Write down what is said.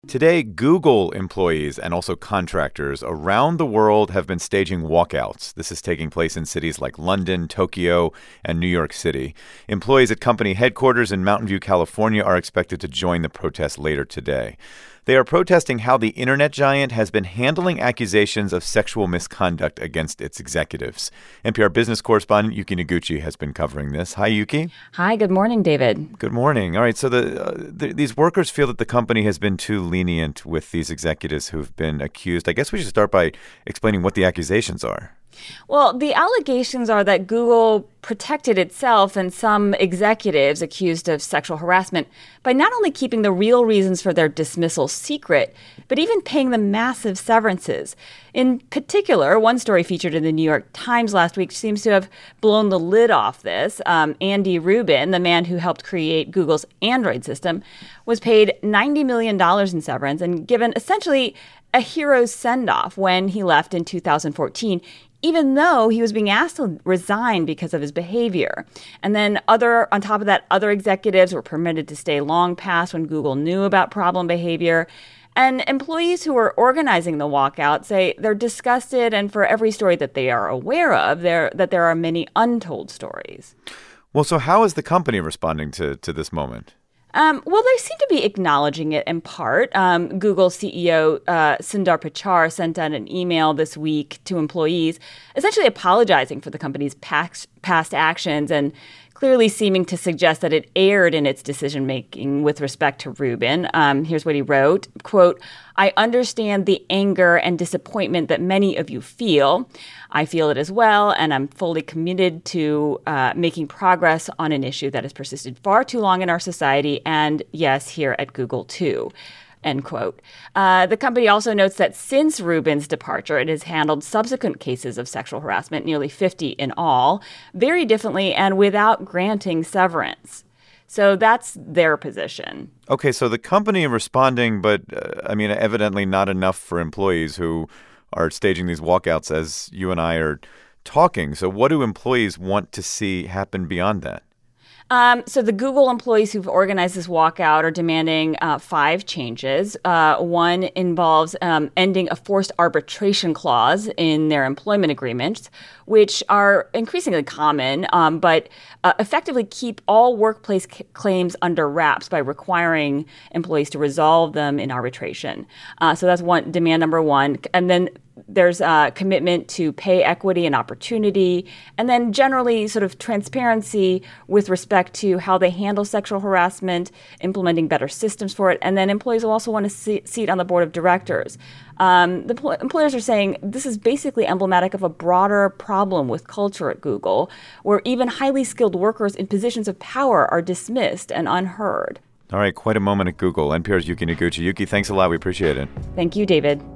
Today, Google employees and also contractors around the world have been staging walkouts. This is taking place in cities like London, Tokyo, and New York City. Employees at company headquarters in Mountain View, California, are expected to join the protest later today. They are protesting how the internet giant has been handling accusations of sexual misconduct against its executives. NPR business correspondent Yuki Noguchi has been covering this. Hi, Yuki. Hi, good morning, David. Good morning. All right, so these workers feel that the company has been too lenient with these executives who've been accused. I guess we should start by explaining what the accusations are. Well, the allegations are that Google protected itself and some executives accused of sexual harassment by not only keeping the real reasons for their dismissal secret, but even paying them massive severances. In particular, one story featured in the New York Times last week seems to have blown the lid off this. Andy Rubin, the man who helped create Google's Android system, was paid $90 million in severance and given essentially a hero's send-off when he left in 2014, even though he was being asked to resign because of his behavior. And then on top of that, other executives were permitted to stay long past when Google knew about problem behavior. And employees who were organizing the walkout say they're disgusted, and for every story that they are aware of, that there are many untold stories. Well, so how is the company responding to this moment? Well, they seem to be acknowledging it in part. Google CEO Sundar Pichai sent out an email this week to employees, essentially apologizing for the company's past actions and clearly seeming to suggest that it erred in its decision-making with respect to Rubin. Here's what he wrote, quote, "I understand the anger and disappointment that many of you feel. I feel it as well, and I'm fully committed to making progress on an issue that has persisted far too long in our society, and yes, here at Google too." End quote. The company also notes that since Rubin's departure, it has handled subsequent cases of sexual harassment, nearly 50 in all, very differently and without granting severance. So that's their position. Okay, so the company responding, but evidently not enough for employees who are staging these walkouts as you and I are talking. So what do employees want to see happen beyond that? So the Google employees who've organized this walkout are demanding 5 changes. One involves ending a forced arbitration clause in their employment agreements, which are increasingly common, but effectively keep all workplace claims under wraps by requiring employees to resolve them in arbitration. So that's demand number one. And then there's a commitment to pay equity and opportunity, and then generally sort of transparency with respect to how they handle sexual harassment, implementing better systems for it, and then employees will also want a seat on the board of directors. The employers are saying this is basically emblematic of a broader problem with culture at Google, where even highly skilled workers in positions of power are dismissed and unheard. All right, quite a moment at Google. NPR's Yuki Noguchi. Yuki, thanks a lot. We appreciate it. Thank you, David.